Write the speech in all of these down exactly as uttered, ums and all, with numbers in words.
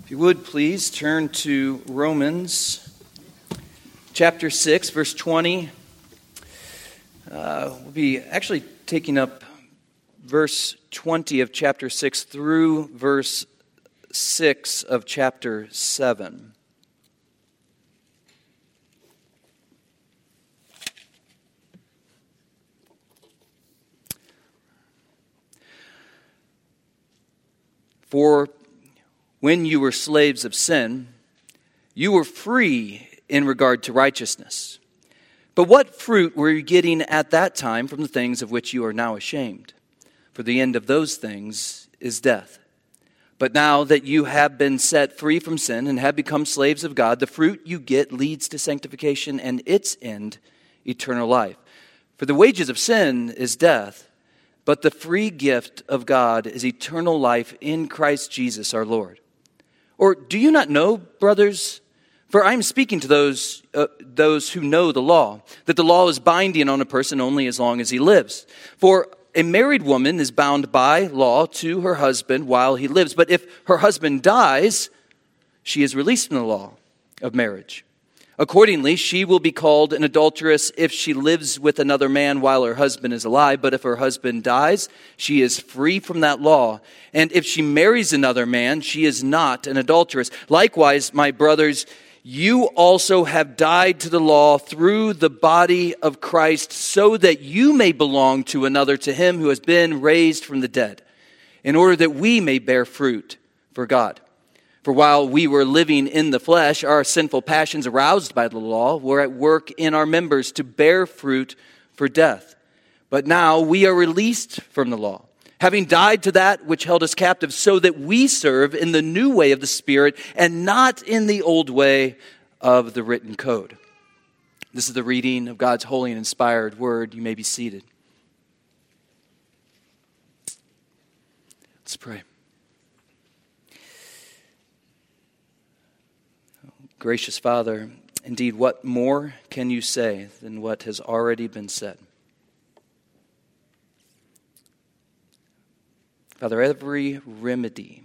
If you would please turn to Romans chapter six, verse twenty. Uh, we'll be actually taking up verse twenty of chapter six through verse six of chapter seven. For when you were slaves of sin, you were free in regard to righteousness. But what fruit were you getting at that time from the things of which you are now ashamed? For the end of those things is death. But now that you have been set free from sin and have become slaves of God, the fruit you get leads to sanctification and its end, eternal life. For the wages of sin is death, but the free gift of God is eternal life in Christ Jesus our Lord. Or do you not know, brothers? For I am speaking to those uh, those who know the law, that the law is binding on a person only as long as he lives. For a married woman is bound by law to her husband while he lives. But if her husband dies, she is released from the law of marriage. Accordingly, she will be called an adulteress if she lives with another man while her husband is alive. But if her husband dies, she is free from that law. And if she marries another man, she is not an adulteress. Likewise, my brothers, you also have died to the law through the body of Christ, so that you may belong to another, to him who has been raised from the dead, in order that we may bear fruit for God. For while we were living in the flesh, our sinful passions aroused by the law were at work in our members to bear fruit for death. But now we are released from the law, having died to that which held us captive, so that we serve in the new way of the Spirit and not in the old way of the written code. This is the reading of God's holy and inspired word. You may be seated. Let's pray. Gracious Father, indeed, what more can you say than what has already been said? Father, every remedy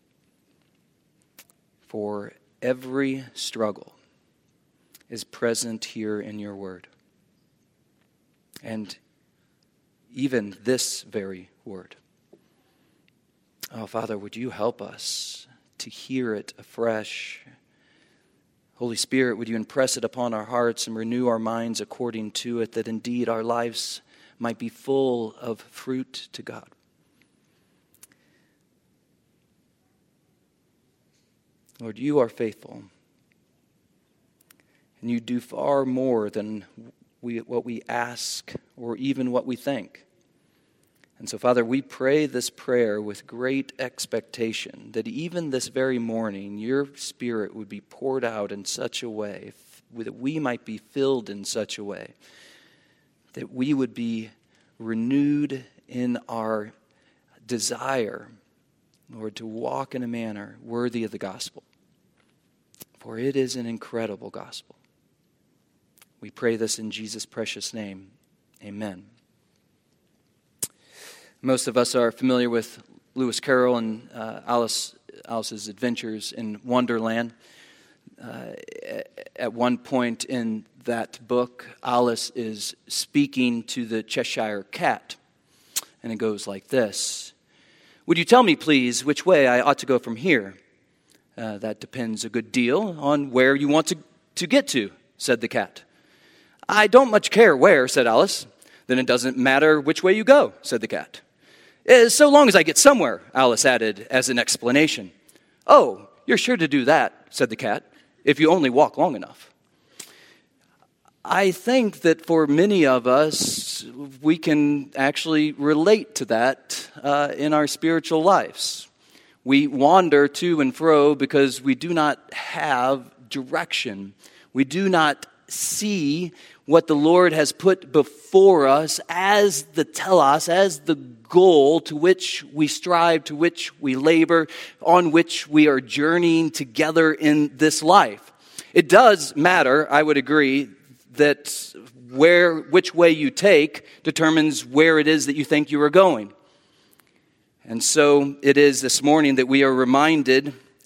for every struggle is present here in your word. And even this very word. Oh, Father, would you help us to hear it afresh? Holy Spirit, would you impress it upon our hearts and renew our minds according to it, that indeed our lives might be full of fruit to God. Lord, you are faithful, and you do far more than we, what we ask or even what we think. And so, Father, we pray this prayer with great expectation that even this very morning, your Spirit would be poured out in such a way that we might be filled in such a way that we would be renewed in our desire, Lord, to walk in a manner worthy of the gospel. For it is an incredible gospel. We pray this in Jesus' precious name. Amen. Most of us are familiar with Lewis Carroll and uh, Alice Alice's Adventures in Wonderland. Uh, at one point in that book, Alice is speaking to the Cheshire Cat, and it goes like this. Would you tell me, please, which way I ought to go from here? Uh, that depends a good deal on where you want to, to get to, said the cat. I don't much care where, said Alice. Then it doesn't matter which way you go, said the cat. So long as I get somewhere, Alice added as an explanation. Oh, you're sure to do that, said the cat, if you only walk long enough. I think that for many of us, we can actually relate to that uh, in our spiritual lives. We wander to and fro because we do not have direction. We do not see what the Lord has put before us as the telos, as the goal to which we strive, to which we labor, on which we are journeying together in this life. It does matter, I would agree, that where which way you take determines where it is that you think you are going. And so it is this morning that we are reminded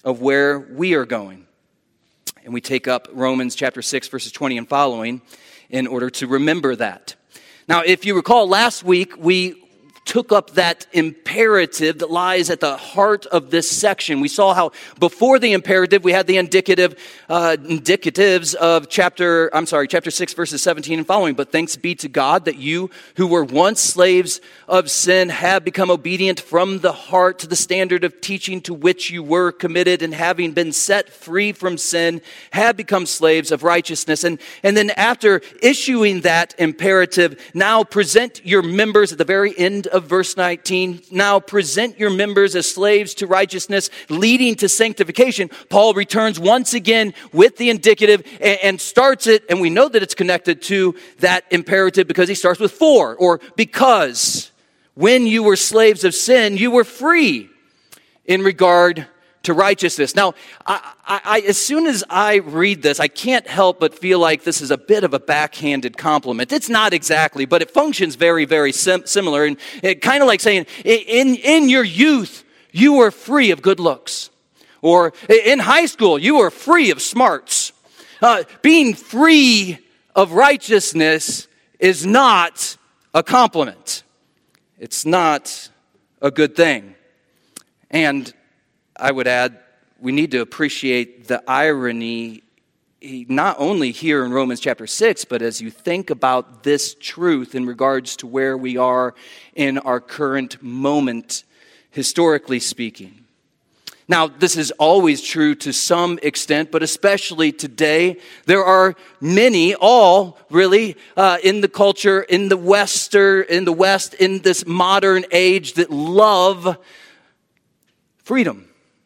of where we are going. And we take up Romans chapter six, verses twenty and following in order to remember that. Now, if you recall, last week we took up that imperative that lies at the heart of this section. We saw how before the imperative we had the indicative uh, indicatives of chapter I'm sorry chapter six verses seventeen and following. But thanks be to God that you who were once slaves of sin have become obedient from the heart to the standard of teaching to which you were committed, and having been set free from sin have become slaves of righteousness. And and then after issuing that imperative, now present your members at the very end of verse nineteen, now present your members as slaves to righteousness, leading to sanctification. Paul returns once again with the indicative and, and starts it, and we know that it's connected to that imperative because he starts with for, or because. When you were slaves of sin, you were free in regard to righteousness. Now, I, I, as soon as I read this, I can't help but feel like this is a bit of a backhanded compliment. It's not exactly, but it functions very, very sim- similar. And it kind of like saying, in, in your youth, you were free of good looks. Or in high school, you were free of smarts. Uh, being free of righteousness is not a compliment. It's not a good thing. And I would add, we need to appreciate the irony not only here in Romans chapter six, but as you think about this truth in regards to where we are in our current moment, historically speaking. Now, this is always true to some extent, but especially today, there are many, all really, uh, in the culture, in the Wester, in the West, in this modern age that love freedom.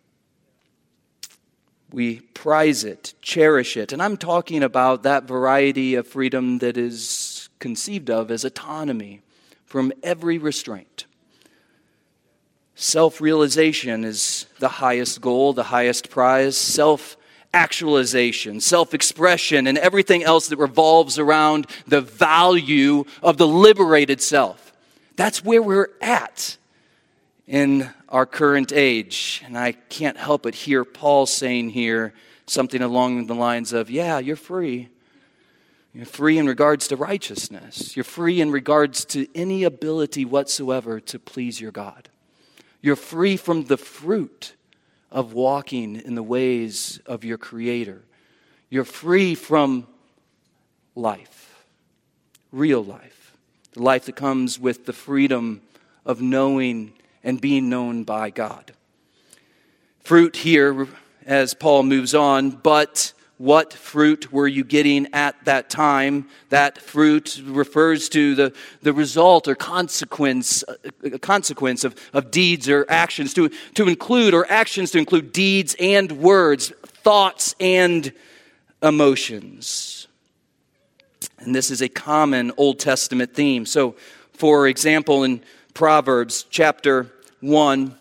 We prize it, cherish it, and I'm talking about that variety of freedom that is conceived of as autonomy from every restraint. Self-realization is the highest goal, the highest prize. Self-actualization, self-expression, and everything else that revolves around the value of the liberated self. That's where we're at in our current age. And I can't help but hear Paul saying here something along the lines of, yeah, you're free. You're free in regards to righteousness. You're free in regards to any ability whatsoever to please your God. You're free from the fruit of walking in the ways of your Creator. You're free from life, real life, the life that comes with the freedom of knowing and being known by God. Fruit here, as Paul moves on, but what fruit were you getting at that time? That fruit refers to the, the result or consequence, a consequence of, of deeds or actions, to, to include, or actions to include deeds and words, thoughts and emotions. And this is a common Old Testament theme. So, for example, in Proverbs chapter one,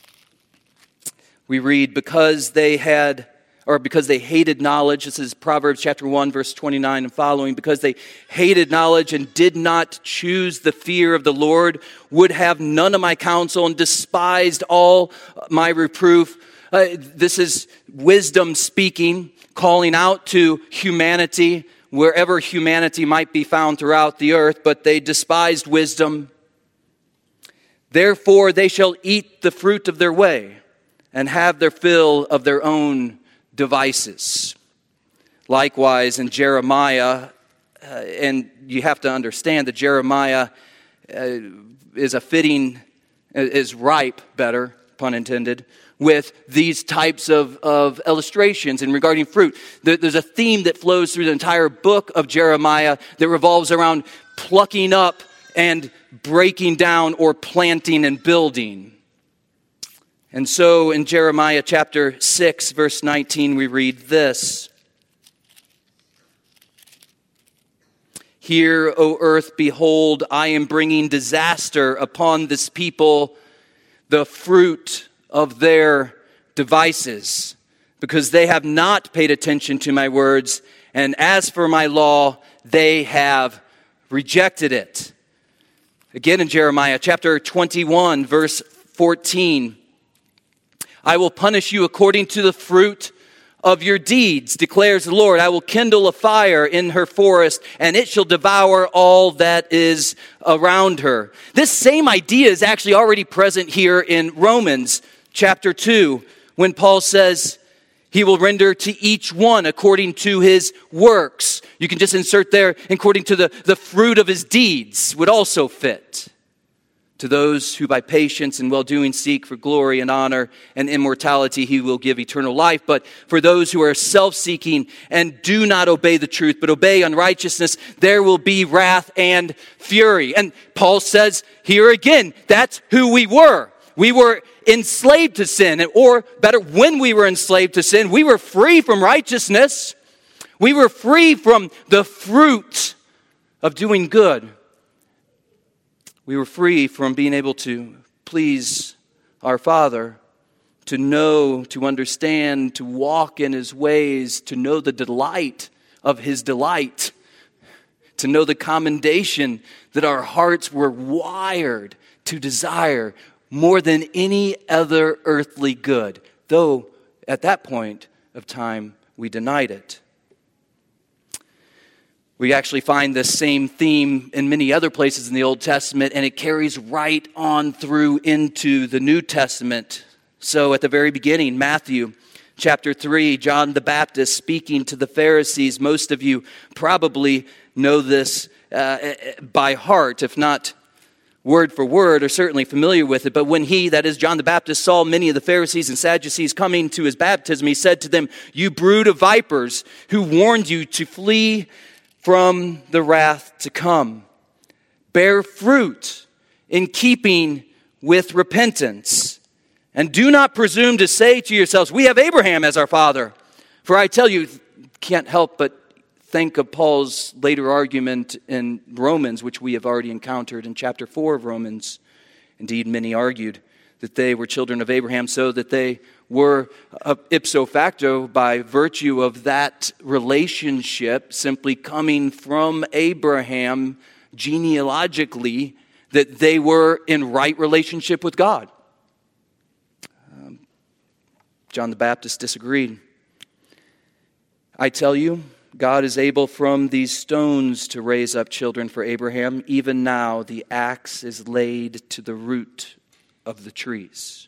we read, because they had or because they hated knowledge. This is Proverbs chapter one, verse twenty-nine and following. Because they hated knowledge and did not choose the fear of the Lord, would have none of my counsel, and despised all my reproof. Uh, this is wisdom speaking, calling out to humanity, wherever humanity might be found throughout the earth, but they despised wisdom. Therefore they shall eat the fruit of their way, and have their fill of their own devices. Likewise in Jeremiah, uh, and you have to understand that Jeremiah uh, is a fitting, is ripe, better, pun intended, with these types of, of illustrations and regarding fruit. There's a theme that flows through the entire book of Jeremiah that revolves around plucking up and breaking down or planting and building. And so in Jeremiah chapter six, verse nineteen, we read this. Hear, O earth, behold, I am bringing disaster upon this people, the fruit of their devices, because they have not paid attention to my words, and as for my law, they have rejected it. Again in Jeremiah chapter twenty-one, verse fourteen. I will punish you according to the fruit of your deeds, declares the Lord. I will kindle a fire in her forest, and it shall devour all that is around her. This same idea is actually already present here in Romans chapter two, when Paul says he will render to each one according to his works. You can just insert there, according to the, the fruit of his deeds would also fit. To those who by patience and well-doing seek for glory and honor and immortality, he will give eternal life. But for those who are self-seeking and do not obey the truth, but obey unrighteousness, there will be wrath and fury. And Paul says here again, that's who we were. We were enslaved to sin, or better, when we were enslaved to sin, we were free from righteousness. We were free from the fruit of doing good. We were free from being able to please our Father, to know, to understand, to walk in His ways, to know the delight of His delight, to know the commendation that our hearts were wired to desire more than any other earthly good, though at that point of time we denied it. We actually find this same theme in many other places in the Old Testament, and it carries right on through into the New Testament. So at the very beginning, Matthew chapter three, John the Baptist speaking to the Pharisees. Most of you probably know this uh, by heart, if not word for word, or certainly familiar with it. But when he, that is John the Baptist, saw many of the Pharisees and Sadducees coming to his baptism, he said to them, "You brood of vipers, who warned you to flee from the wrath to come. Bear fruit in keeping with repentance. And do not presume to say to yourselves, 'We have Abraham as our father.' For I tell you, can't help but think of Paul's later argument in Romans, which we have already encountered in chapter four of Romans. Indeed, many argued that they were children of Abraham, so that they were uh, ipso facto, by virtue of that relationship, simply coming from Abraham genealogically, that they were in right relationship with God. Um, John the Baptist disagreed. I tell you, God is able from these stones to raise up children for Abraham. Even now the axe is laid to the root of the trees."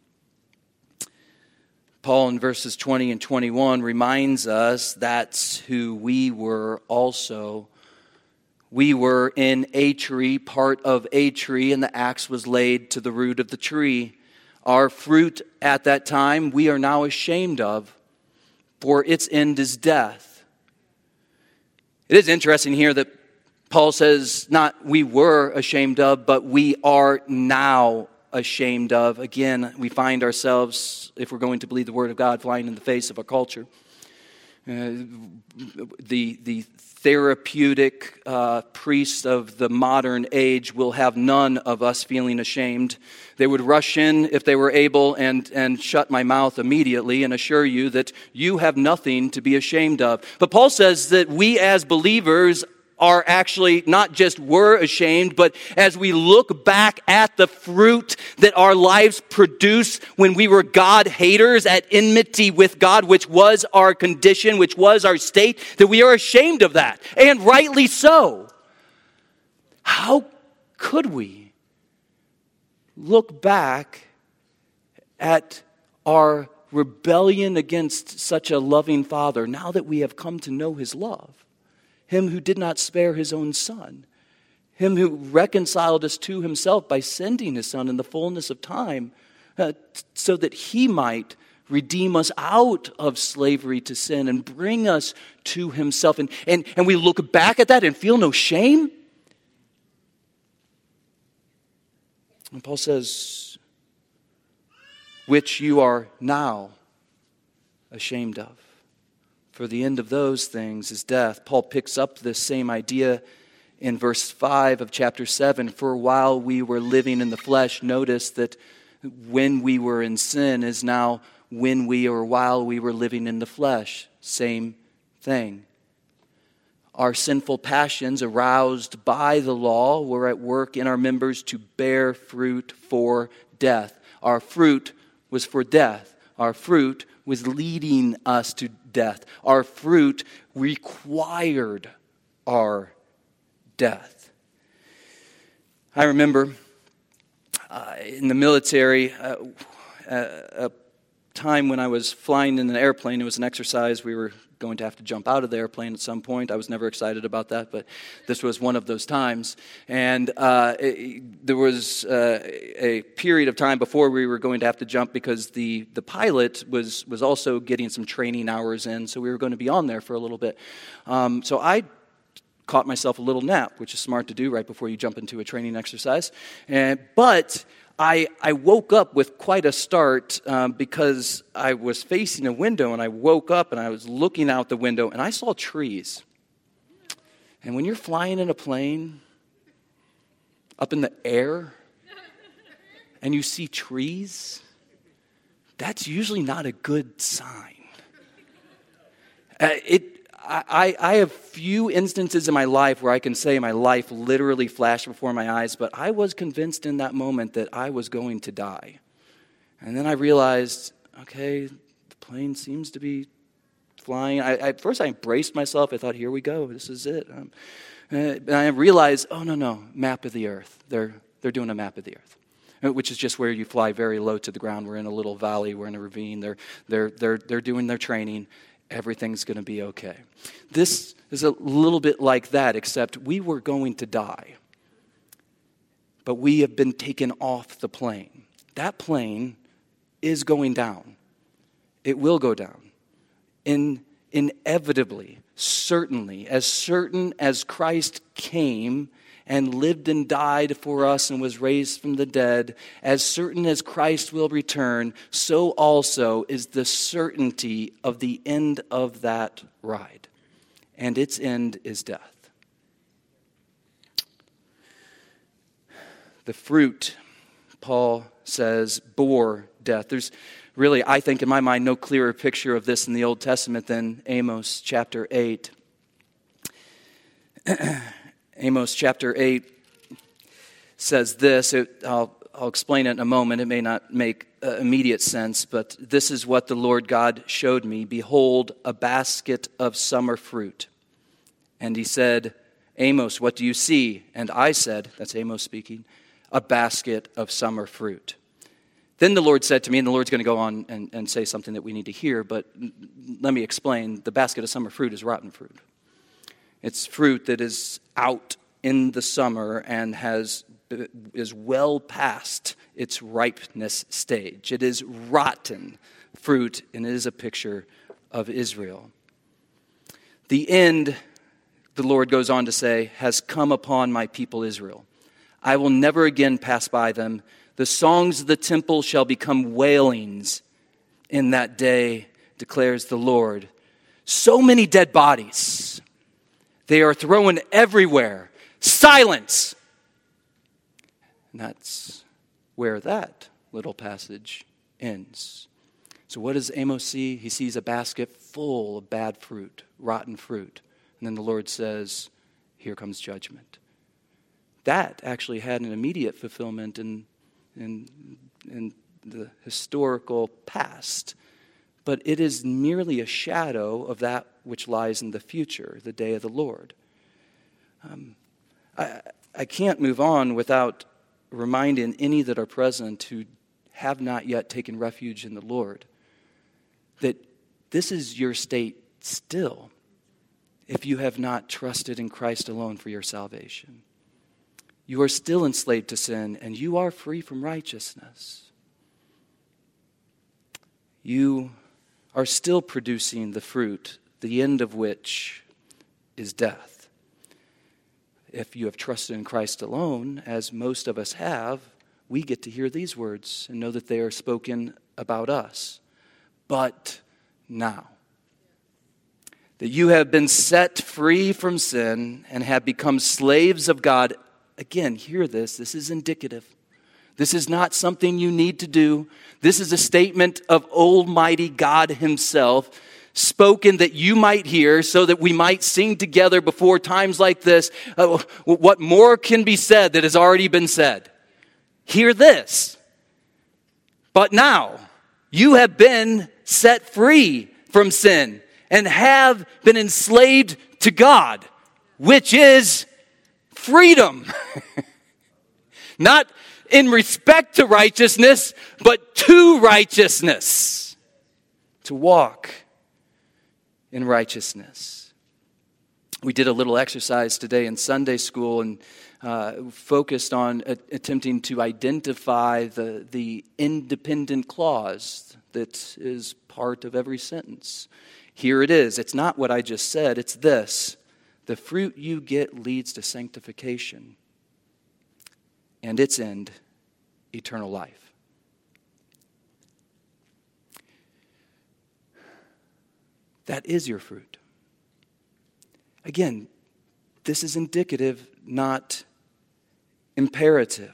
Paul in verses twenty and twenty-one reminds us that's who we were also. We were in a tree, part of a tree, and the axe was laid to the root of the tree. Our fruit at that time we are now ashamed of, for its end is death. It is interesting here that Paul says not we were ashamed of, but we are now ashamed of. Again, we find ourselves, if we're going to believe the Word of God, flying in the face of our culture. Uh, the the therapeutic uh, priests of the modern age will have none of us feeling ashamed. They would rush in if they were able and, and shut my mouth immediately and assure you that you have nothing to be ashamed of. But Paul says that we as believers are actually not just were ashamed, but as we look back at the fruit that our lives produce when we were God haters, at enmity with God, which was our condition, which was our state, that we are ashamed of that, and rightly so. How could we look back at our rebellion against such a loving Father now that we have come to know His love? Him who did not spare His own Son. Him who reconciled us to Himself by sending His Son in the fullness of time uh, t- so that He might redeem us out of slavery to sin and bring us to Himself. And, and, and we look back at that and feel no shame. And Paul says, which you are now ashamed of. For the end of those things is death. Paul picks up this same idea in verse five of chapter seven. For while we were living in the flesh, notice that when we were in sin is now when we or while we were living in the flesh. Same thing. Our sinful passions aroused by the law were at work in our members to bear fruit for death. Our fruit was for death. Our fruit was leading us to death. Our fruit required our death. I remember uh, in the military, uh, a time when I was flying in an airplane. It was an exercise. We were going to have to jump out of the airplane at some point. I was never excited about that, but this was one of those times. And uh, it, there was uh, a period of time before we were going to have to jump because the, the pilot was, was also getting some training hours in, so we were going to be on there for a little bit. Um, so I caught myself a little nap, which is smart to do right before you jump into a training exercise. And, but I, I woke up with quite a start um, because I was facing a window, and I woke up and I was looking out the window and I saw trees. And when you're flying in a plane up in the air and you see trees, that's usually not a good sign. Uh, it I, I have few instances in my life where I can say my life literally flashed before my eyes, but I was convinced in that moment that I was going to die. And then I realized, okay, the plane seems to be flying. I, at first I embraced myself. I thought, here we go. This is it. Um, and I realized, oh, no, no, map of the earth. They're, they're doing a map of the earth, which is just where you fly very low to the ground. We're in a little valley. We're in a ravine. They're, they're, they're, they're doing their training. Everything's going to be okay. This is a little bit like that, except we were going to die. But we have been taken off the plane. That plane is going down. It will go down. In, inevitably, certainly, as certain as Christ came and lived and died for us and was raised from the dead, as certain as Christ will return, so also is the certainty of the end of that ride. And its end is death. The fruit, Paul says, bore death. There's really, I think in my mind, no clearer picture of this in the Old Testament than Amos chapter eight. Amos chapter eight says this. It, I'll, I'll explain it in a moment. It may not make uh, immediate sense, but this is what the Lord God showed me. Behold, a basket of summer fruit. And he said, Amos, what do you see? And I said, that's Amos speaking, a basket of summer fruit. Then the Lord said to me, and the Lord's going to go on and, and say something that we need to hear, but let me explain. The basket of summer fruit is rotten fruit. It's fruit that is out in the summer and has is well past its ripeness stage. It is rotten fruit, and it is a picture of Israel. The end, the Lord goes on to say, has come upon my people Israel. I will never again pass by them. The songs of the temple shall become wailings in that day, declares the Lord. So many dead bodies. They are thrown everywhere. Silence! And that's where that little passage ends. So what does Amos see? He sees a basket full of bad fruit, rotten fruit. And then the Lord says, here comes judgment. That actually had an immediate fulfillment in, in, in the historical past. But it is merely a shadow of that which lies in the future, the day of the Lord. Um, I, I can't move on without reminding any that are present who have not yet taken refuge in the Lord that this is your state still if you have not trusted in Christ alone for your salvation. You are still enslaved to sin, and you are free from righteousness. You are still producing the fruit, the end of which is death. If you have trusted in Christ alone, as most of us have, we get to hear these words and know that they are spoken about us. But now, that you have been set free from sin and have become slaves of God. Again, hear this. This is indicative. This is not something you need to do. This is a statement of Almighty God himself, spoken that you might hear so that we might sing together before times like this. Uh, what more can be said that has already been said? Hear this. But now, You have been set free from sin and have been enslaved to God, which is freedom. Not in respect to righteousness, but to righteousness. To walk in righteousness. We did a little exercise today in Sunday school and uh, focused on a- attempting to identify the, the independent clause that is part of every sentence. Here it is. It's not what I just said. It's this. The fruit you get leads to sanctification, and its end, eternal life. That is your fruit. Again, this is indicative, not imperative.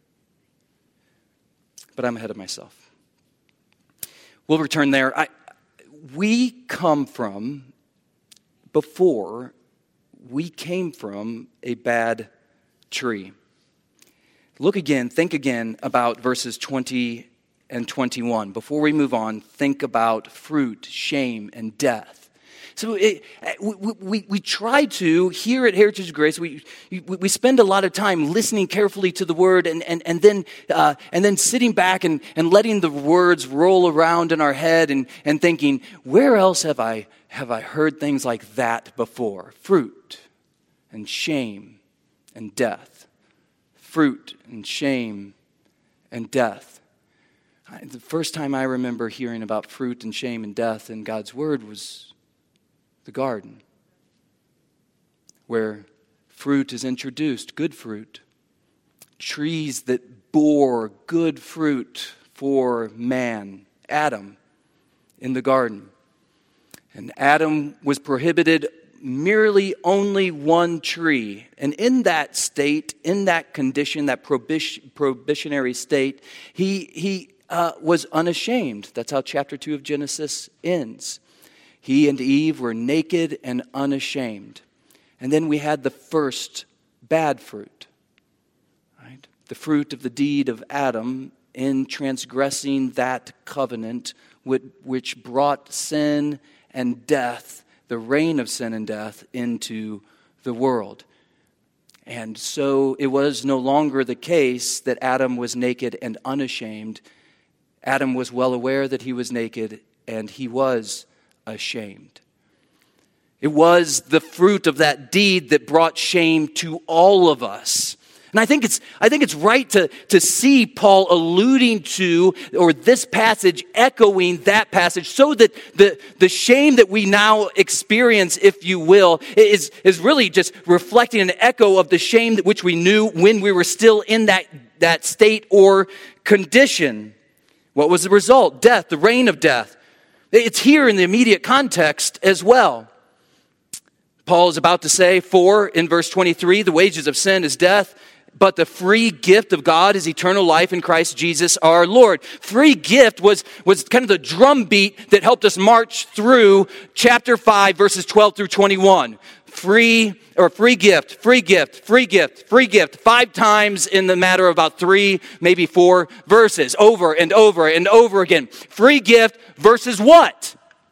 But I'm ahead of myself. We'll return there. I, we come from, before, we came from a bad tree. Look again, think again about verses twenty and twenty-one. Before we move on, think about fruit, shame, and death. So it, we, we, we try to, here at Heritage of Grace, we, we spend a lot of time listening carefully to the word and, and, and, then, uh, and then sitting back and, and letting the words roll around in our head and, and thinking, where else have I, have I heard things like that before? Fruit and shame and death. Fruit and shame and death. I, the first time I remember hearing about fruit and shame and death in God's Word was the garden, where fruit is introduced, good fruit, trees that bore good fruit for man, Adam, in the garden. And Adam was prohibited merely only one tree. And in that state, in that condition, that prohibition, prohibitionary state, he, he uh, was unashamed. That's how chapter two of Genesis ends. He and Eve were naked and unashamed. And then we had the first bad fruit, right? The fruit of the deed of Adam in transgressing that covenant which brought sin and death, the reign of sin and death, into the world. And so it was no longer the case that Adam was naked and unashamed. Adam was well aware that he was naked, and he was ashamed. It was the fruit of that deed that brought shame to all of us. And I think it's I think it's right to, to see Paul alluding to, or this passage echoing that passage, so that the, the shame that we now experience, if you will, is, is really just reflecting an echo of the shame that which we knew when we were still in that, that state or condition. What was the result? Death, the reign of death. It's here in the immediate context as well. Paul is about to say, for, in verse twenty-three, the wages of sin is death, but the free gift of God is eternal life in Christ Jesus our Lord. Free gift was, was kind of the drumbeat that helped us march through chapter five, verses twelve through twenty-one. Free, or free gift, free gift, free gift, free gift, five times in the matter of about three, maybe four verses, over and over and over again. Free gift versus what?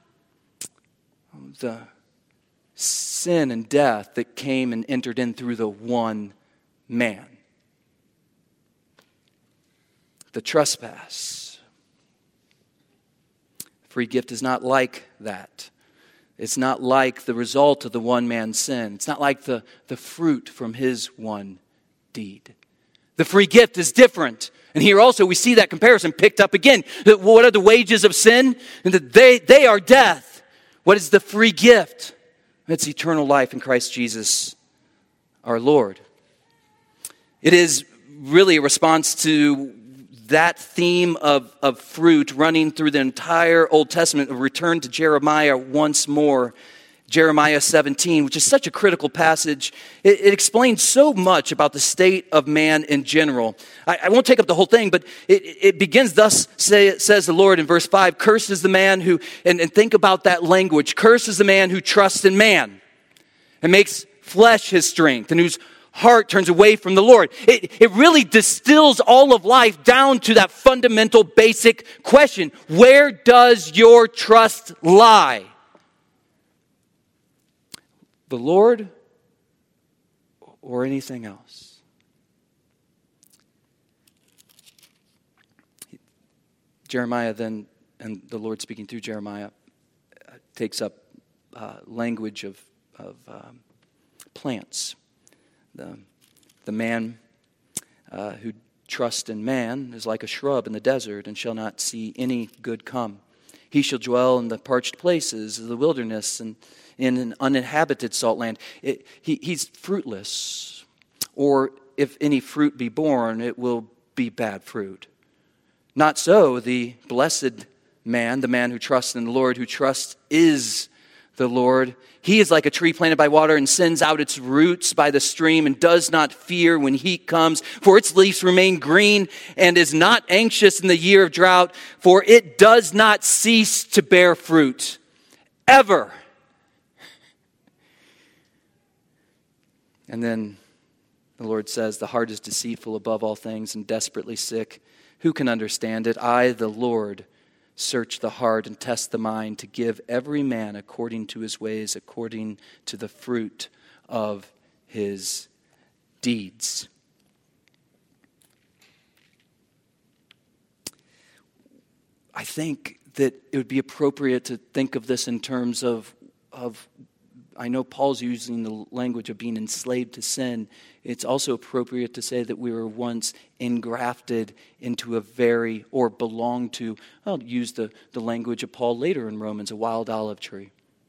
The sin and death that came and entered in through the one man. The trespass. Free gift is not like that. It's not like the result of the one man's sin. It's not like the, the fruit from his one deed. The free gift is different. And here also we see that comparison picked up again. What are the wages of sin? And that they, they are death. What is the free gift? It's eternal life in Christ Jesus our Lord. It is really a response to that theme of, of fruit running through the entire Old Testament. A return to Jeremiah once more. Jeremiah seventeen, which is such a critical passage. It, it explains so much about the state of man in general. I, I won't take up the whole thing, but it, it begins thus, say, says the Lord in verse five, cursed is the man who, and, and think about that language, cursed is the man who trusts in man and makes flesh his strength, and whose heart turns away from the Lord. It, it really distills all of life down to that fundamental basic question. Where does your trust lie? The Lord or anything else? Jeremiah then, and the Lord speaking through Jeremiah, uh, takes up uh, language of, of um, plants. The, the man uh, who trusts in man is like a shrub in the desert and shall not see any good come. He shall dwell in the parched places of the wilderness and in an uninhabited salt land. It, he, he's fruitless. Or if any fruit be born, it will be bad fruit. Not so the blessed man, the man who trusts in the Lord, who trusts is the Lord. He is like a tree planted by water and sends out its roots by the stream and does not fear when heat comes, for its leaves remain green and is not anxious in the year of drought, for it does not cease to bear fruit ever. And then the Lord says, the heart is deceitful above all things and desperately sick. Who can understand it? I, the Lord, search the heart and test the mind to give every man according to his ways, according to the fruit of his deeds. I think that it would be appropriate to think of this in terms of, of I know Paul's using the language of being enslaved to sin. It's also appropriate to say that we were once engrafted into a very, or belonged to, I'll use the, the language of Paul later in Romans, a wild olive tree.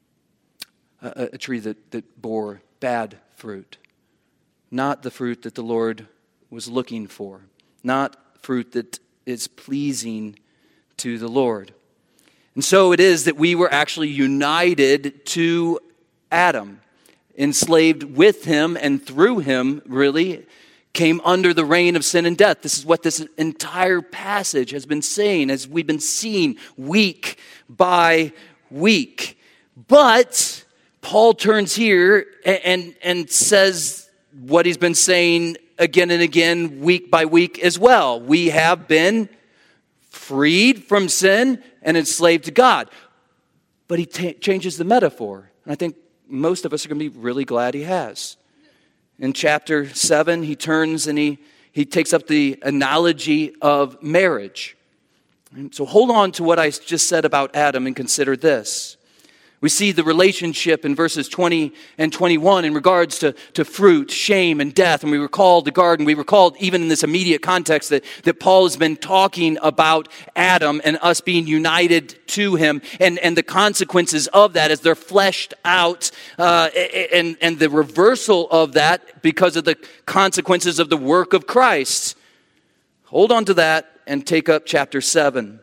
A, a tree that, that bore bad fruit. Not the fruit that the Lord was looking for. Not fruit that is pleasing to the Lord. And so it is that we were actually united to Adam, enslaved with him and through him, really, came under the reign of sin and death. This is what this entire passage has been saying as we've been seeing week by week. But Paul turns here and, and, and says what he's been saying again and again, week by week as well. We have been freed from sin and enslaved to God. But he t- changes the metaphor. And I think most of us are going to be really glad he has. In chapter seven, he turns and he, he takes up the analogy of marriage. So hold on to what I just said about Adam and consider this. We see the relationship in verses twenty and twenty-one in regards to, to fruit, shame, and death. And we recall the garden. We recall even in this immediate context that, that Paul has been talking about Adam and us being united to him and, and the consequences of that as they're fleshed out uh, and, and the reversal of that because of the consequences of the work of Christ. Hold on to that and take up chapter seven.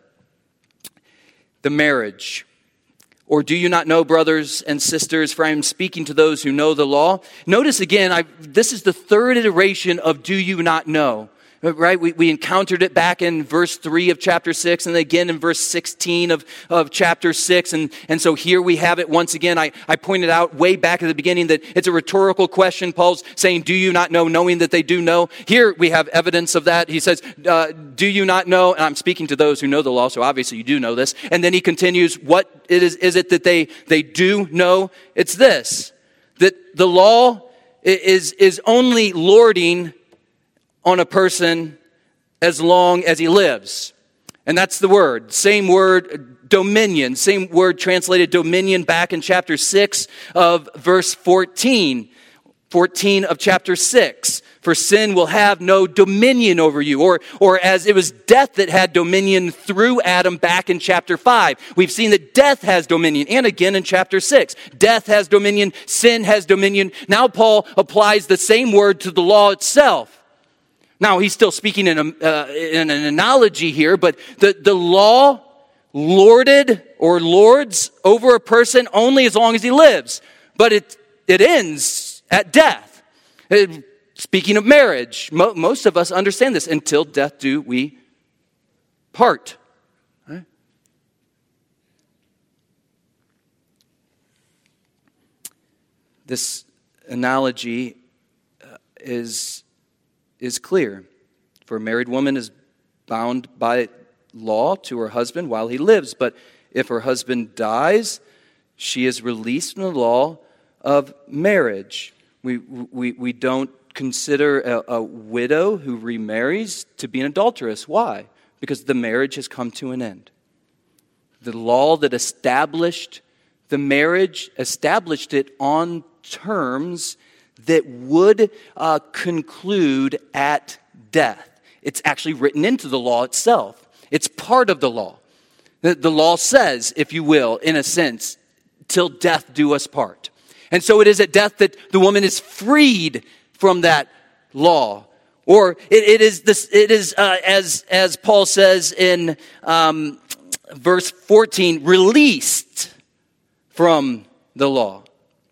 The marriage. Or do you not know, brothers and sisters, for I am speaking to those who know the law? Notice again, I, this is the third iteration of do you not know. Right? We, we encountered it back in verse three of chapter six and again in verse sixteen of, of chapter six. And, and so here we have it once again. I, I pointed out way back at the beginning that it's a rhetorical question. Paul's saying, do you not know, knowing that they do know? Here we have evidence of that. He says, uh, do you not know? And I'm speaking to those who know the law, so obviously you do know this. And then he continues, what it is, is it that they, they do know? It's this, that the law is, is only lording on a person as long as he lives. And that's the word. Same word, dominion. Same word translated dominion back in chapter six of verse fourteen. fourteen of chapter six. For sin will have no dominion over you. Or, or as it was death that had dominion through Adam back in chapter five. We've seen that death has dominion. And again in chapter six. Death has dominion. Sin has dominion. Now Paul applies the same word to the law itself. Now, he's still speaking in, a, uh, in an analogy here, but the, the law lorded or lords over a person only as long as he lives. But it, it ends at death. It, speaking of marriage, mo- most of us understand this. Until death do we part. Right? This analogy is, is clear. For a married woman is bound by law to her husband while he lives, but if her husband dies, she is released from the law of marriage. We, we, we don't consider a, a widow who remarries to be an adulteress. Why? Because the marriage has come to an end. The law that established the marriage established it on terms that would uh, conclude at death. It's actually written into the law itself. It's part of the law. The, the law says, if you will, in a sense, till death do us part. And so it is at death that the woman is freed from that law. Or it, it is this. It is uh, as as Paul says in um, verse fourteen, released from the law.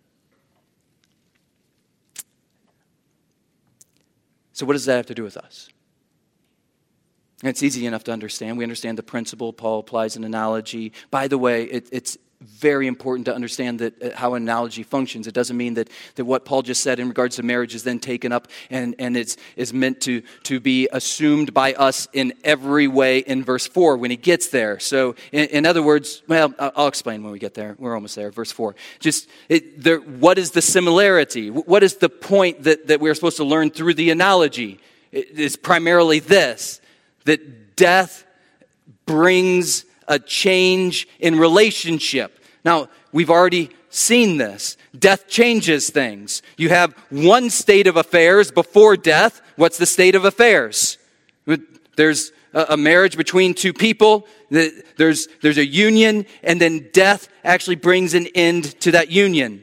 So what does that have to do with us? And it's easy enough to understand. We understand the principle. Paul applies an analogy. By the way, it, it's very important to understand that uh, how an analogy functions. It doesn't mean that, that what Paul just said in regards to marriage is then taken up and, and it's is meant to, to be assumed by us in every way in verse four when he gets there. So in, in other words, well, I'll explain when we get there. We're almost there. Verse four. Just it, there, what is the similarity? What is the point that, that we're supposed to learn through the analogy? It is primarily this, that death brings a change in relationship. Now, we've already seen this. Death changes things. You have one state of affairs before death. What's the state of affairs? There's a marriage between two people. There's, there's a union, and then death actually brings an end to that union.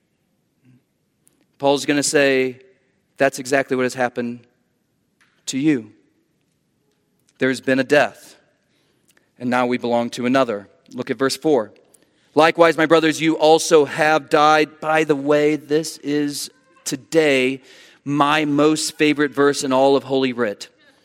Paul's going to say, that's exactly what has happened to you. There's been a death, and now we belong to another. Look at verse four. Likewise, my brothers, you also have died. By the way, this is today my most favorite verse in all of Holy Writ.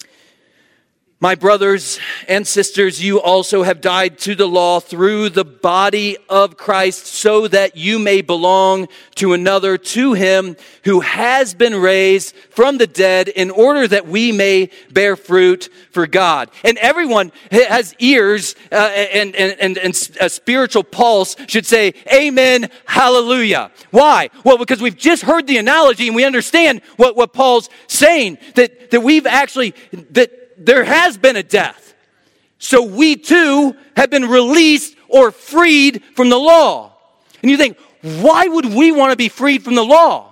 My brothers and sisters, you also have died to the law through the body of Christ, so that you may belong to another, to him who has been raised from the dead, in order that we may bear fruit for God. And everyone has ears uh, and, and, and, and a spiritual pulse should say, amen, hallelujah. Why? Well, because we've just heard the analogy and we understand what, what Paul's saying, that, that we've actually, that there has been a death. So we too have been released or freed from the law. And you think, why would we want to be freed from the law?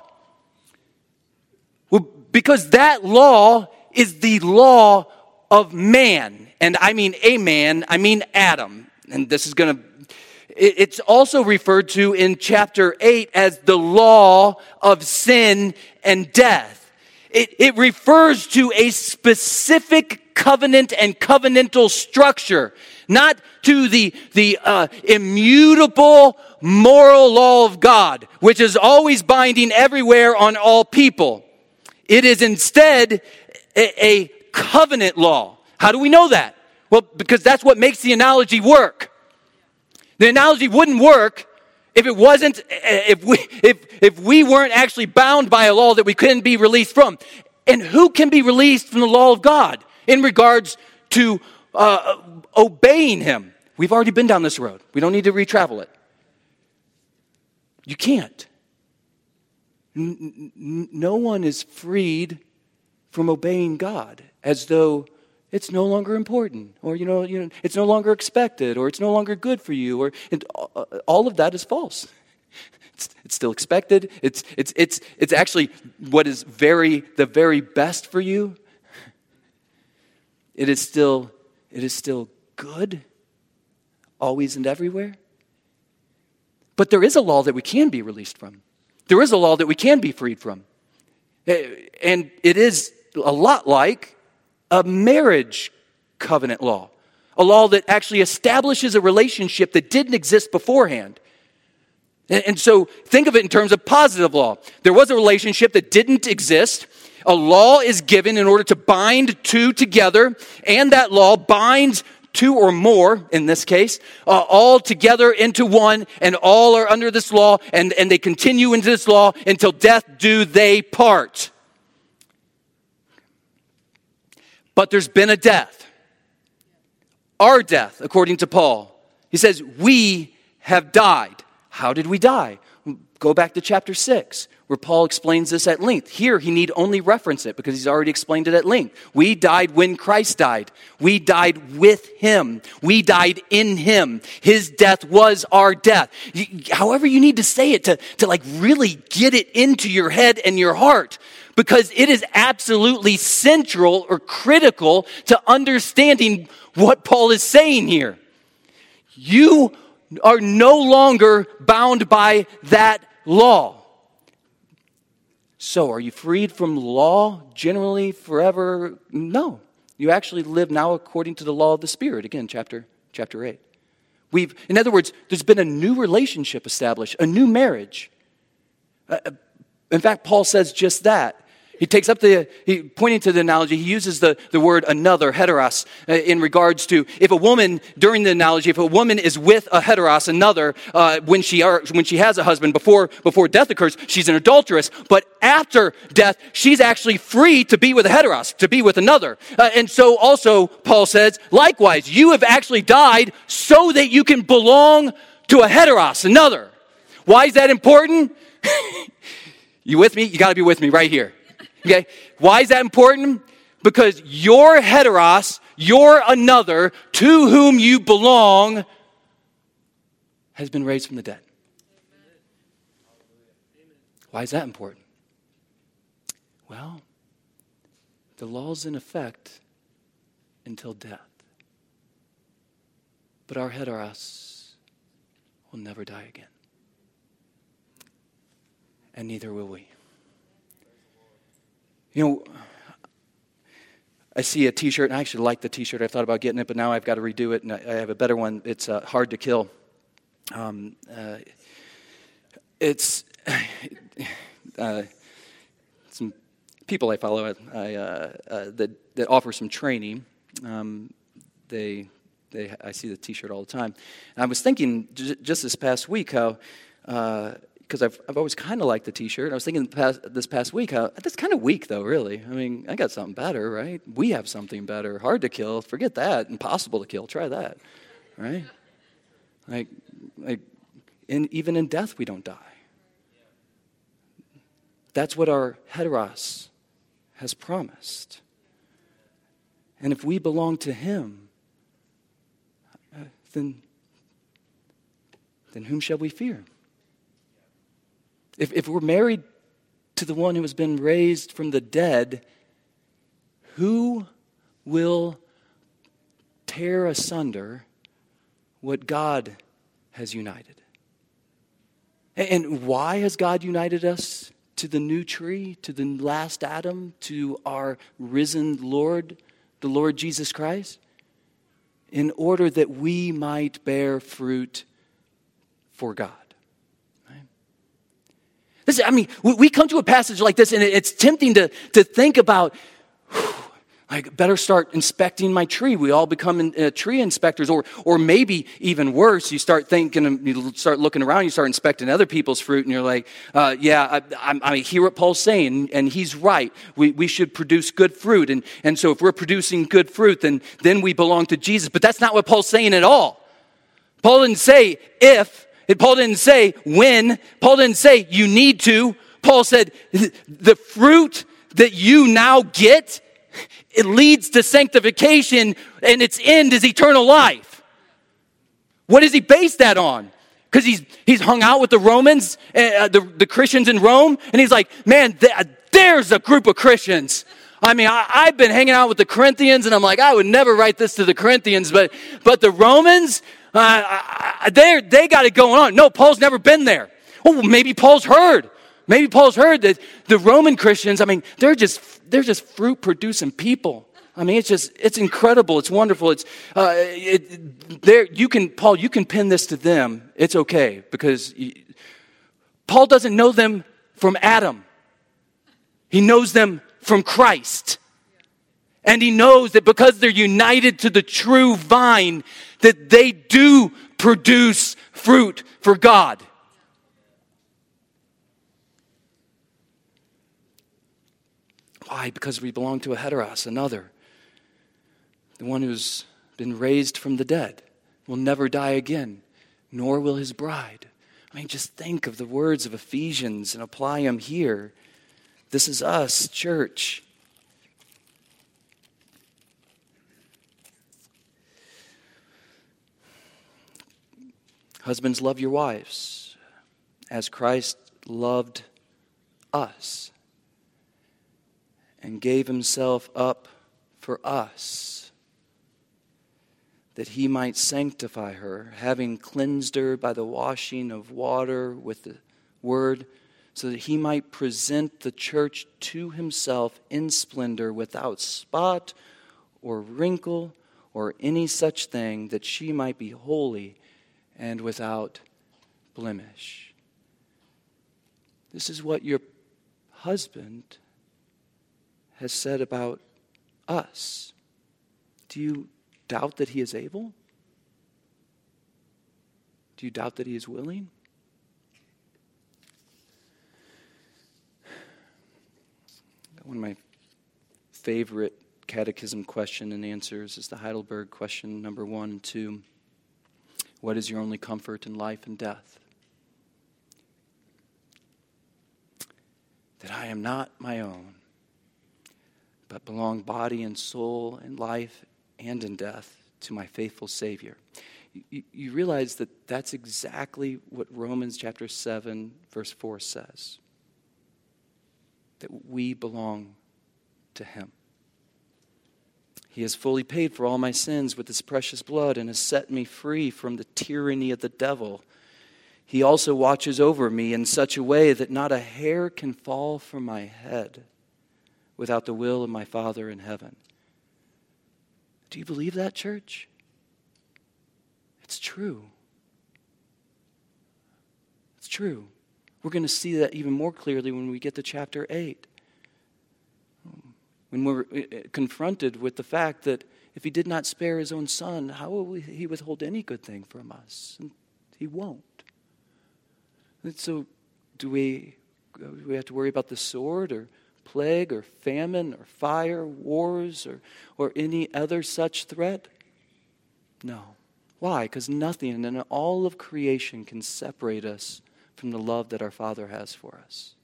Well, because that law is the law of man. And I mean a man, I mean Adam. And this is going to, it's also referred to in chapter eight as the law of sin and death. It, it refers to a specific covenant and covenantal structure, not to the, the uh, immutable moral law of God, which is always binding everywhere on all people. It is instead a, a covenant law. How do we know that? Well, because that's what makes the analogy work. The analogy wouldn't work if it wasn't, if we, if, if we weren't actually bound by a law that we couldn't be released from. And who can be released from the law of God in regards to uh, obeying him? We've already been down this road. We don't need to retravel it. You can't. N- n- no one is freed from obeying God as though it's no longer important, or you know, you know, it's no longer expected, or it's no longer good for you, or and all of that is false. It's, it's still expected. It's it's it's it's actually what is very the very best for you. It is still it is still good, always and everywhere. But there is a law that we can be released from. There is a law that we can be freed from, and it is a lot like a marriage covenant law, a law that actually establishes a relationship that didn't exist beforehand. And, and so think of it in terms of positive law. There was a relationship that didn't exist. A law is given in order to bind two together, and that law binds two or more, in this case, uh, all together into one, and all are under this law, and, and they continue into this law until death do they part. But there's been a death. Our death, according to Paul. He says, we have died. How did we die? Go back to chapter six, where Paul explains this at length. Here, he need only reference it because he's already explained it at length. We died when Christ died. We died with him. We died in him. His death was our death. However you need to say it to, to like really get it into your head and your heart, because it is absolutely central or critical to understanding what Paul is saying here. You are no longer bound by that law. So, are you freed from law generally forever? No. You actually live now according to the law of the Spirit. Again, chapter chapter eight. We've, in other words, there's been a new relationship established, a new marriage. Uh, in fact, Paul says just that. He takes up the, he, pointing to the analogy, he uses the, the word another, heteros, uh, in regards to if a woman, during the analogy, if a woman is with a heteros, another, uh, when she are, when she has a husband, before, before death occurs, she's an adulteress. But after death, she's actually free to be with a heteros, to be with another. Uh, and so also, Paul says, likewise, you have actually died so that you can belong to a heteros, another. Why is that important? You with me? You got to be with me right here. Okay, why is that important? Because your heteros, your another, to whom you belong, has been raised from the dead. Why is that important? Well, the law's in effect until death. But our heteros will never die again. And neither will we. You know, I see a t-shirt, and I actually like the t-shirt. I thought about getting it, but now I've got to redo it, and I have a better one. It's uh, Hard to Kill. Um, uh, it's uh, some people I follow I, uh, uh, that, that offer some training. Um, they, they, I see the t-shirt all the time. And I was thinking j- just this past week how... Uh, because I've I've always kind of liked the t-shirt. I was thinking past, this past week, how that's kind of weak though, really. I mean, I got something better, right? We have something better. Hard to kill, forget that. Impossible to kill, try that, right? Like, like, in, even in death we don't die. That's what our heteros has promised. And if we belong to him, uh, then, then whom shall we fear? If, if we're married to the one who has been raised from the dead, who will tear asunder what God has united? And why has God united us to the new tree, to the last Adam, to our risen Lord, the Lord Jesus Christ? In order that we might bear fruit for God. This, I mean, we come to a passage like this, and it's tempting to, to think about, whew, like, better start inspecting my tree. We all become in, uh, tree inspectors, or or maybe even worse, you start thinking, you start looking around, you start inspecting other people's fruit, and you're like, uh, yeah, I, I, I hear what Paul's saying, and he's right. We we should produce good fruit, and, and so if we're producing good fruit, then, then we belong to Jesus. But that's not what Paul's saying at all. Paul didn't say if. Paul didn't say when. Paul didn't say you need to. Paul said the fruit that you now get, it leads to sanctification, and its end is eternal life. What does he base that on? Because he's he's hung out with the Romans, uh, the, the Christians in Rome, and he's like, man, th- there's a group of Christians. I mean, I, I've been hanging out with the Corinthians, and I'm like, I would never write this to the Corinthians, but but the Romans, uh, they they got it going on. No, Paul's never been there. Well, maybe Paul's heard. Maybe Paul's heard that the Roman Christians, I mean, they're just they're just fruit producing people. I mean, it's just it's incredible. It's wonderful. It's uh, it, there. You can Paul. You can pin this to them. It's okay because you, Paul doesn't know them from Adam. He knows them from Christ. And he knows that because they're united to the true vine, that they do produce fruit for God. Why? Because we belong to a heteros, another. the one who's been raised from the dead, will never die again, nor will his bride. I mean, just think of the words of Ephesians and apply them here. This is us, church. Husbands, love your wives as Christ loved us and gave himself up for us, that he might sanctify her, having cleansed her by the washing of water with the word, so that he might present the church to himself in splendor, without spot or wrinkle or any such thing, that she might be holy and without blemish. This is what your husband has said about us. Do you doubt that he is able? Do you doubt that he is willing? One of my favorite catechism question and answers is the Heidelberg question number one and two. What is your only comfort in life and death? That I am not my own, but belong body and soul in life and in death to my faithful Savior. You, you realize that that's exactly what Romans chapter seven, verse four says. That we belong to him. He has fully paid for all my sins with his precious blood and has set me free from the tyranny of the devil. He also watches over me in such a way that not a hair can fall from my head without the will of my Father in heaven. Do you believe that, church? It's true. It's true. We're going to see that even more clearly when we get to chapter eight. When we're confronted with the fact that if he did not spare his own son, how will he withhold any good thing from us? And he won't. And so do we, do we have to worry about the sword or plague or famine or fire, wars, or, or any other such threat? No. Why? Because nothing in all of creation can separate us from the love that our Father has for us.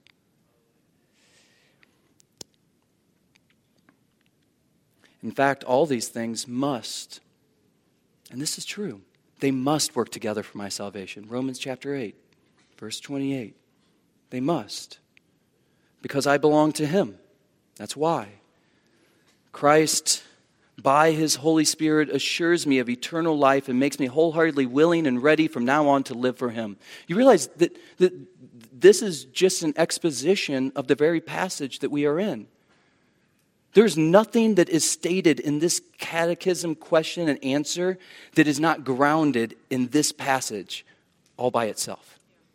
In fact, all these things must, and this is true, they must work together for my salvation. Romans chapter eight, verse twenty-eight. They must. Because I belong to him. That's why. Christ, by his Holy Spirit, assures me of eternal life and makes me wholeheartedly willing and ready from now on to live for him. You realize that, that this is just an exposition of the very passage that we are in. There's nothing that is stated in this catechism question and answer that is not grounded in this passage all by itself.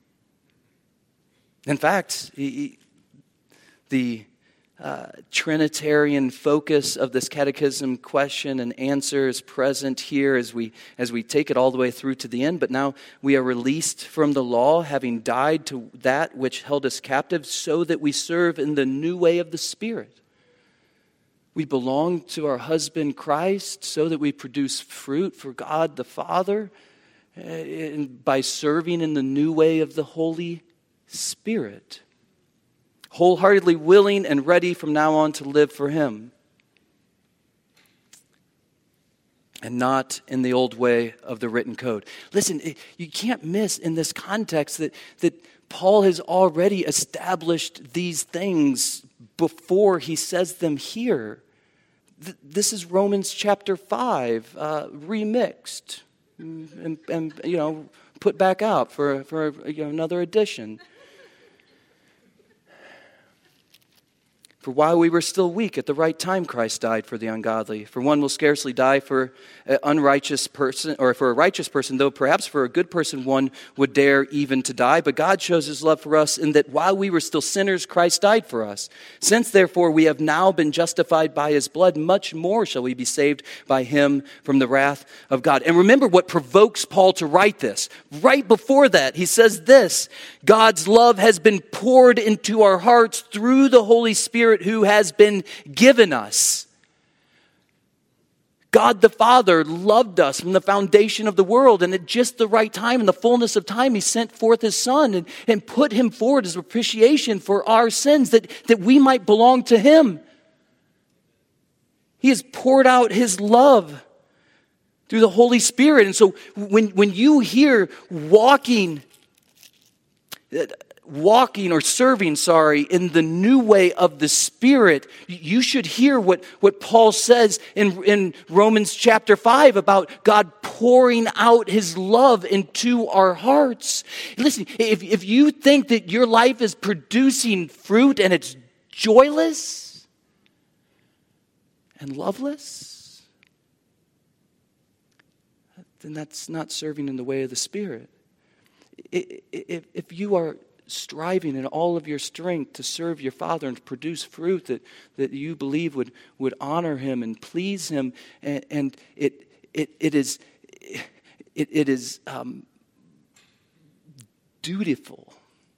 In fact, he, the uh, Trinitarian focus of this catechism question and answer is present here as we as we take it all the way through to the end. But now we are released from the law, having died to that which held us captive, so that we serve in the new way of the Spirit. We belong to our husband Christ so that we produce fruit for God the Father by serving in the new way of the Holy Spirit. Wholeheartedly willing and ready from now on to live for him. And not in the old way of the written code. Listen, you can't miss in this context that, that Paul has already established these things before he says them here. This is Romans chapter five, uh, remixed and, and, you know, put back out for, for you know, another edition. For while we were still weak, at the right time Christ died for the ungodly. For one will scarcely die for an unrighteous person, or for a righteous person, though perhaps for a good person one would dare even to die. But God shows his love for us in that while we were still sinners, Christ died for us. Since therefore we have now been justified by his blood, much more shall we be saved by him from the wrath of God. And remember what provokes Paul to write this. Right before that, he says this: God's love has been poured into our hearts through the Holy Spirit who has been given us. God the Father loved us from the foundation of the world, and at just the right time, in the fullness of time, he sent forth his Son and, and put him forward as propitiation for our sins, that, that we might belong to him. He has poured out his love through the Holy Spirit. And so when, when you hear walking, walking or serving, sorry, in the new way of the Spirit, you should hear what, what Paul says in, in Romans chapter five about God pouring out his love into our hearts. Listen, if, if you think that your life is producing fruit and it's joyless and loveless, then that's not serving in the way of the Spirit. If, if you are striving in all of your strength to serve your Father and to produce fruit that, that you believe would, would honor him and please him, and, and it, it, it is, it, it is um, dutiful,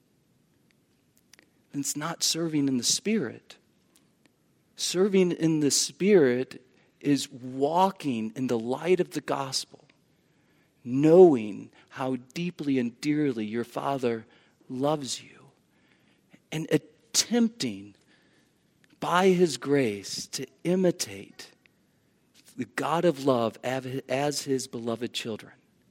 then it's not serving in the Spirit. Serving in the Spirit is walking in the light of the gospel, knowing how deeply and dearly your Father loves you, and attempting by his grace to imitate the God of love as his beloved children.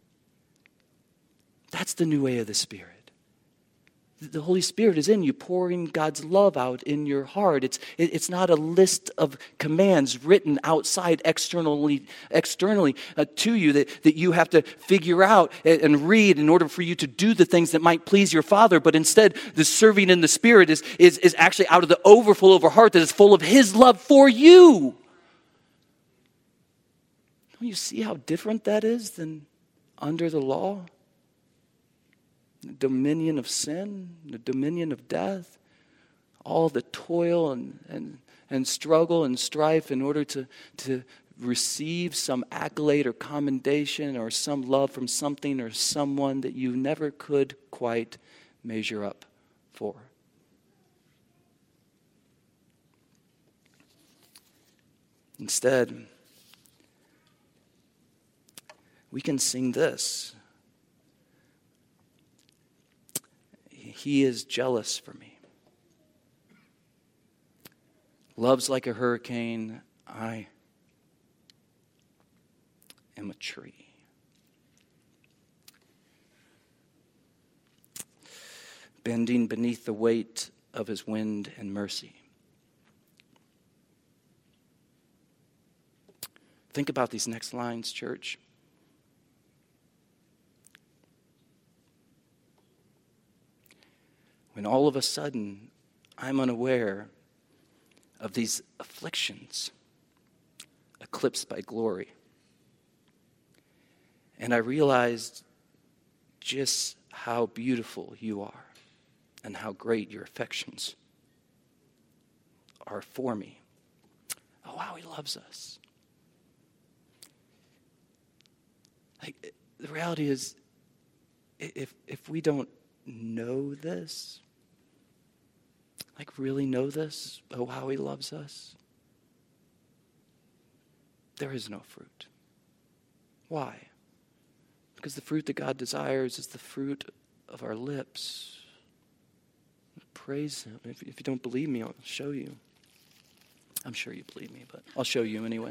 That's the new way of the Spirit. The Holy Spirit is in you, pouring God's love out in your heart. It's, it's not a list of commands written outside externally, externally uh, to you that, that you have to figure out and read in order for you to do the things that might please your Father. But instead, the serving in the Spirit is, is, is actually out of the overflow of our heart that is full of his love for you. Don't you see how different that is than under the law? The dominion of sin, the dominion of death, all the toil and, and, and struggle and strife in order to, to receive some accolade or commendation or some love from something or someone that you never could quite measure up for. Instead, we can sing this. He is jealous for me. Loves like a hurricane. I am a tree. Bending beneath the weight of his wind and mercy. Think about these next lines, church. When all of a sudden I'm unaware of these afflictions eclipsed by glory, and I realized just how beautiful you are and how great your affections are for me. Oh, how he loves us. Like, the reality is, if if we don't know this, like really know this, oh, how he loves us, there is no fruit. Why? Because the fruit that God desires is the fruit of our lips. Praise him. If, if you don't believe me, I'll show you. I'm sure you believe me, but I'll show you anyway.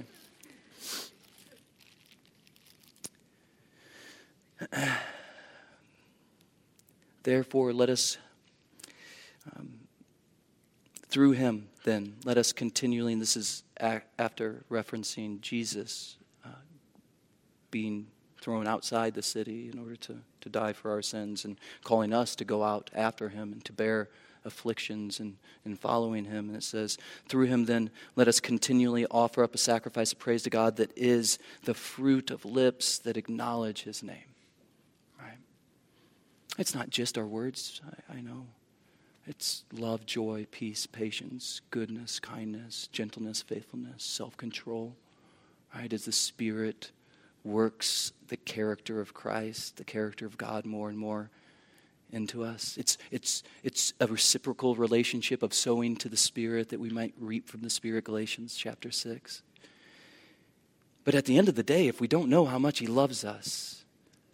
Therefore, let us, um, through him, then, let us continually, and this is a- after referencing Jesus uh, being thrown outside the city in order to, to die for our sins, and calling us to go out after him and to bear afflictions and, and following him. And it says, through him, then, let us continually offer up a sacrifice of praise to God that is the fruit of lips that acknowledge his name. Right? It's not just our words, I, I know. It's love, joy, peace, patience, goodness, kindness, gentleness, faithfulness, self-control. Right? As the Spirit works the character of Christ, the character of God more and more into us. It's it's it's a reciprocal relationship of sowing to the Spirit that we might reap from the Spirit, Galatians chapter six. But at the end of the day, if we don't know how much he loves us,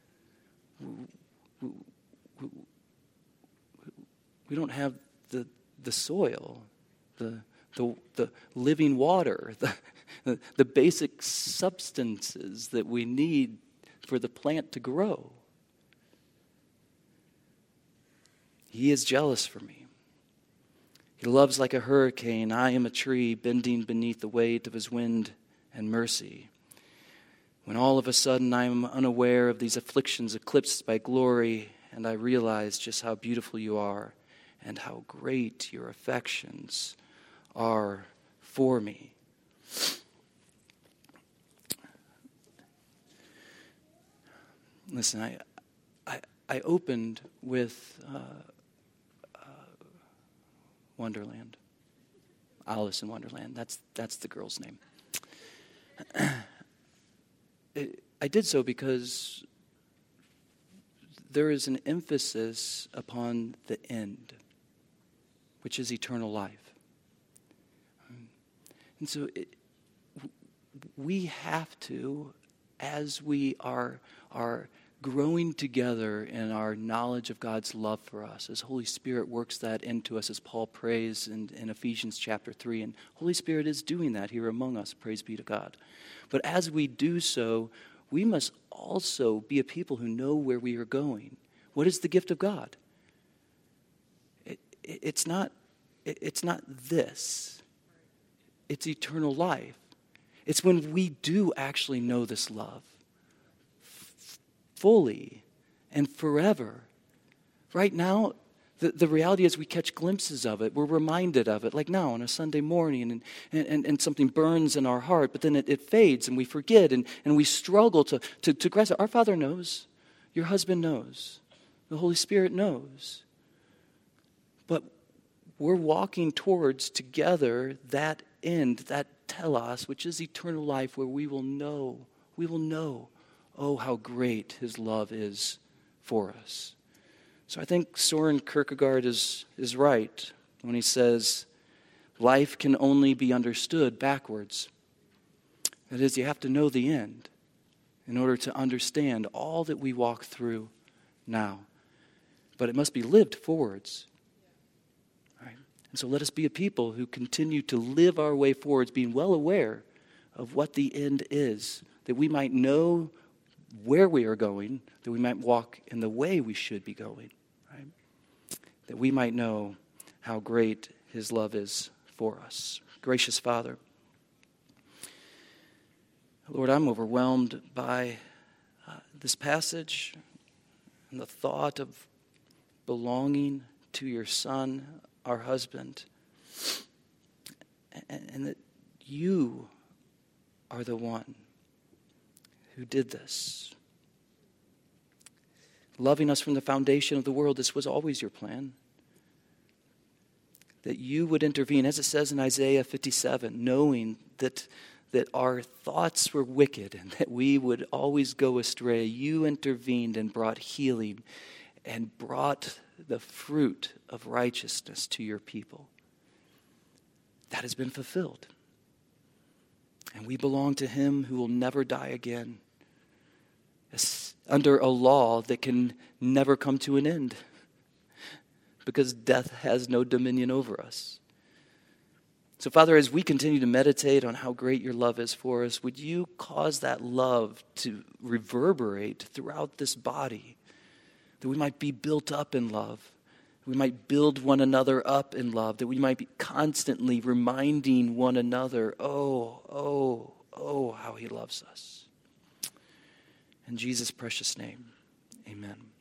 we, we, we don't have the the soil, the the the living water, the, the the basic substances that we need for the plant to grow. He is jealous for me. He loves like a hurricane. I am a tree bending beneath the weight of his wind and mercy. When all of a sudden I am unaware of these afflictions eclipsed by glory, and I realize just how beautiful you are and how great your affections are for me. Listen, I I, I opened with uh, Wonderland. Alice in Wonderland. That's that's the girl's name. it, I did so because there is an emphasis upon the end, which is eternal life. And so it, we have to, as we are are growing together in our knowledge of God's love for us, as Holy Spirit works that into us, as Paul prays in, in Ephesians chapter three. And Holy Spirit is doing that here among us, praise be to God. But as we do so, we must also be a people who know where we are going. What is the gift of God? It, it, it's not, it, it's not this. It's eternal life. It's when we do actually know this love fully and forever. Right now, the, the reality is we catch glimpses of it. We're reminded of it, like now on a Sunday morning, and, and, and something burns in our heart, but then it, it fades and we forget, and, and we struggle to, to, to grasp it. Our Father knows. Your husband knows. The Holy Spirit knows. But we're walking towards together that end, that telos, which is eternal life, where we will know, we will know oh, how great his love is for us. So I think Soren Kierkegaard is, is right when he says, life can only be understood backwards. That is, you have to know the end in order to understand all that we walk through now. But it must be lived forwards. Right? And so let us be a people who continue to live our way forwards, being well aware of what the end is, that we might know where we are going, that we might walk in the way we should be going, right? That we might know how great his love is for us. Gracious Father, Lord, I'm overwhelmed by uh, this passage and the thought of belonging to your Son, our husband, and, and that you are the one who did this. Loving us from the foundation of the world, this was always your plan. That you would intervene, as it says in Isaiah fifty-seven, knowing that, that our thoughts were wicked and that we would always go astray. You intervened and brought healing and brought the fruit of righteousness to your people. That has been fulfilled. And we belong to him who will never die again, under a law that can never come to an end, because death has no dominion over us. So, Father, as we continue to meditate on how great your love is for us, would you cause that love to reverberate throughout this body, that we might be built up in love, we might build one another up in love, that we might be constantly reminding one another, oh, oh, oh, how he loves us. In Jesus' precious name, amen.